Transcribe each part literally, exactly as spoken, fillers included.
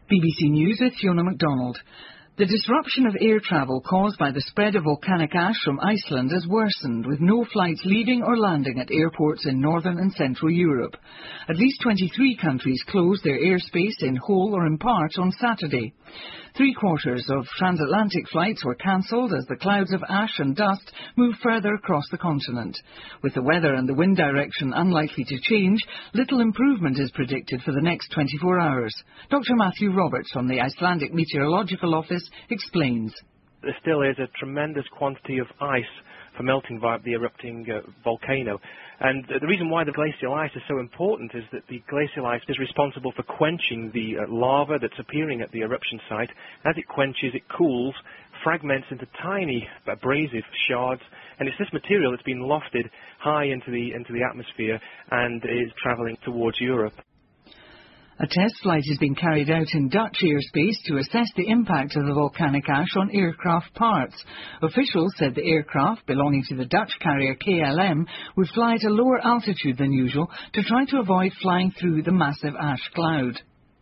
B B C News with Fiona MacDonald. The disruption of air travel caused by the spread of volcanic ash from Iceland has worsened, with no flights leaving or landing at airports in northern and central Europe. At least twenty-three countries closed their airspace in whole or in part on Saturday. Three quarters of transatlantic flights were cancelled as the clouds of ash and dust moved further across the continent. With the weather and the wind direction unlikely to change, little improvement is predicted for the next twenty-four hours. Doctor Matthew Roberts from the Icelandic Meteorological Office explains. There still is a tremendous quantity of ice for melting via the erupting uh, volcano. And uh, the reason why the glacial ice is so important is that the glacial ice is responsible for quenching the uh, lava that's appearing at the eruption site. As it quenches, it cools, fragments into tiny abrasive shards, and it's this material that's been lofted high into the, into the atmosphere and is travelling towards Europe. A test flight is being carried out in Dutch airspace to assess the impact of the volcanic ash on aircraft parts. Officials said the aircraft, belonging to the Dutch carrier K L M, would fly at a lower altitude than usual to try to avoid flying through the massive ash cloud.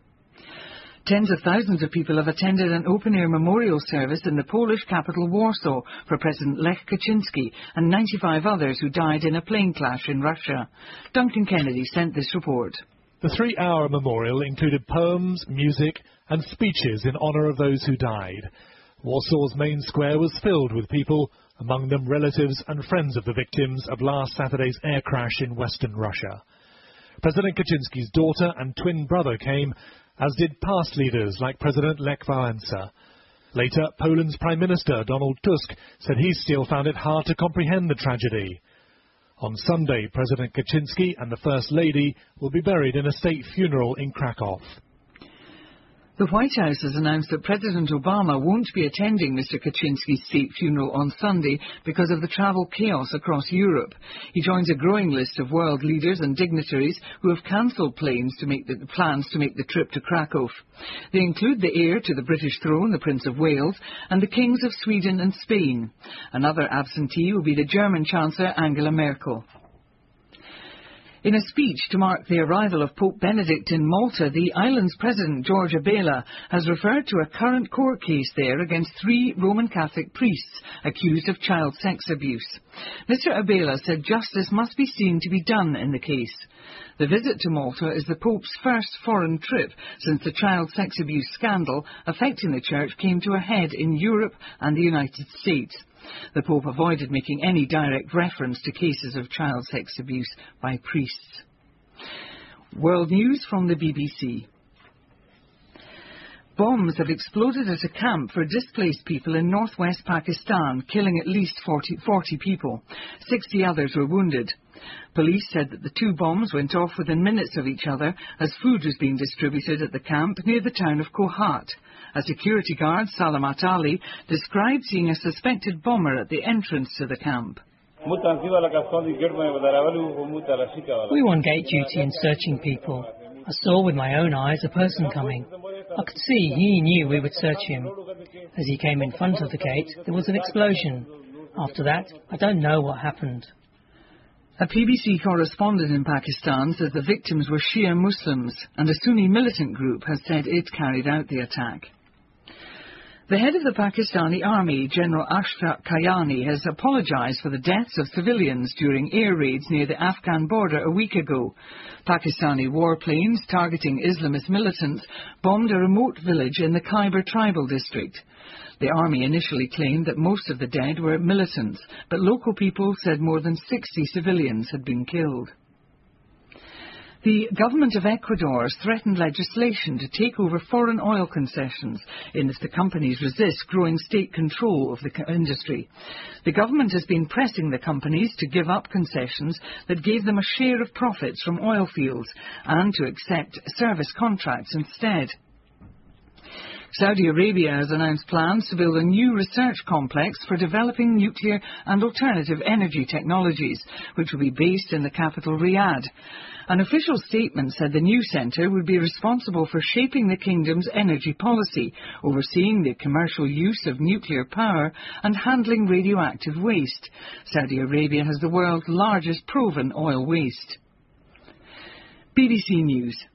Tens of thousands of people have attended an open-air memorial service in the Polish capital Warsaw for President Lech Kaczynski and ninety-five others who died in a plane crash in Russia. Duncan Kennedy sent this report. The three-hour memorial included poems, music and speeches in honour of those who died. Warsaw's main square was filled with people, among them relatives and friends of the victims of last Saturday's air crash in western Russia. President Kaczynski's daughter and twin brother came, as did past leaders like President Lech Wałęsa. Later, Poland's Prime Minister Donald Tusk said he still found it hard to comprehend the tragedy. On Sunday, President Kaczynski and the First Lady will be buried in a state funeral in Krakow. The White House has announced that President Obama won't be attending Mister Kaczynski's state funeral on Sunday because of the travel chaos across Europe. He joins a growing list of world leaders and dignitaries who have cancelled planes to make the, plans to make the trip to Krakow. They include the heir to the British throne, the Prince of Wales, and the kings of Sweden and Spain. Another absentee will be the German Chancellor Angela Merkel. In a speech to mark the arrival of Pope Benedict in Malta, the island's President George Abela has referred to a current court case there against three Roman Catholic priests accused of child sex abuse. Mister Abela said justice must be seen to be done in the case. The visit to Malta is the Pope's first foreign trip since the child sex abuse scandal affecting the Church came to a head in Europe and the United States. The Pope avoided making any direct reference to cases of child sex abuse by priests. World news from the B B C. Bombs have exploded at a camp for displaced people in northwest Pakistan, killing at least forty, forty people. sixty others were wounded. Police said that the two bombs went off within minutes of each other as food was being distributed at the camp near the town of Kohat. A security guard, Salamat Ali, described seeing a suspected bomber at the entrance to the camp. We were on gate duty and searching people. I saw with my own eyes a person coming. I could see he knew we would search him. As he came in front of the gate, there was an explosion. After that, I don't know what happened. A P B C correspondent in Pakistan says the victims were Shia Muslims, and a Sunni militant group has said it carried out the attack. The head of the Pakistani army, General Ashraf Kayani, has apologised for the deaths of civilians during air raids near the Afghan border a week ago. Pakistani warplanes targeting Islamist militants bombed a remote village in the Khyber tribal district. The army initially claimed that most of the dead were militants, but local people said more than sixty civilians had been killed. The government of Ecuador has threatened legislation to take over foreign oil concessions if the companies resist growing state control of the industry. The government has been pressing the companies to give up concessions that gave them a share of profits from oil fields and to accept service contracts instead. Saudi Arabia has announced plans to build a new research complex for developing nuclear and alternative energy technologies, which will be based in the capital Riyadh. An official statement said the new centre would be responsible for shaping the kingdom's energy policy, overseeing the commercial use of nuclear power and handling radioactive waste. Saudi Arabia has the world's largest proven oil waste. B B C News.